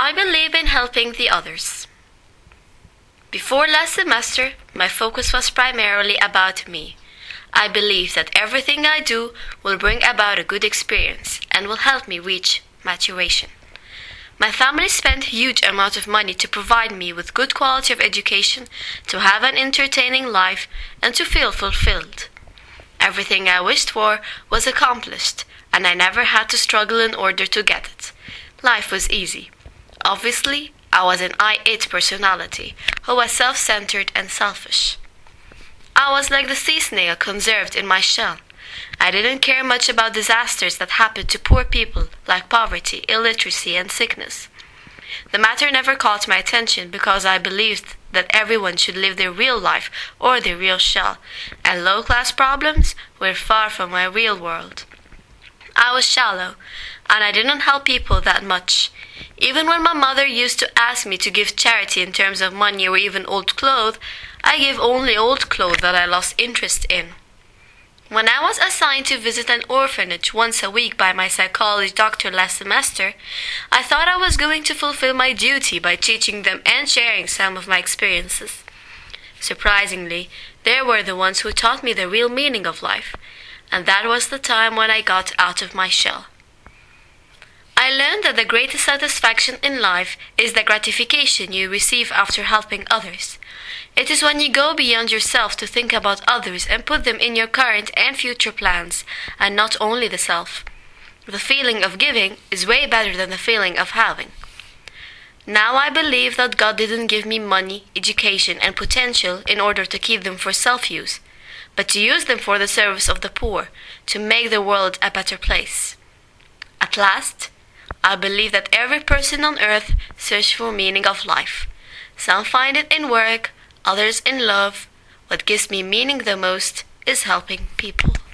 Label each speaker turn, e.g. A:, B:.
A: I believe in helping the others. Before last semester, my focus was primarily about me. I believe that everything I do will bring about a good experience and will help me reach maturation. My family spent a huge amount of money to provide me with good quality of education, to have an entertaining life, and to feel fulfilled. Everything I wished for was accomplished, and I never had to struggle in order to get it. Life was easy. Obviously, I was an I-it personality who was self-centered and selfish. I was like the sea snail conserved in my shell. I didn't care much about disasters that happened to poor people, like poverty, illiteracy, and sickness. The matter never caught my attention because I believed that everyone should live their real life or their real shell, and low-class problems were far from my real world. I was shallow, and I didn't help people that much. Even when my mother used to ask me to give charity in terms of money or even old clothes, I gave only old clothes that I lost interest in. When I was assigned to visit an orphanage once a week by my psychology doctor last semester, I thought I was going to fulfill my duty by teaching them and sharing some of my experiences. Surprisingly, they were the ones who taught me the real meaning of life, and that was the time when I got out of my shell. I learned that the greatest satisfaction in life is the gratification you receive after helping others. It is when you go beyond yourself to think about others and put them in your current and future plans, and not only the self. The feeling of giving is way better than the feeling of having. Now I believe that God didn't give me money, education, and potential in order to keep them for self-use, but to use them for the service of the poor, to make the world a better place. At last, I believe that every person on earth searches for meaning of life. Some find it in work, others in love. What gives me meaning the most is helping people.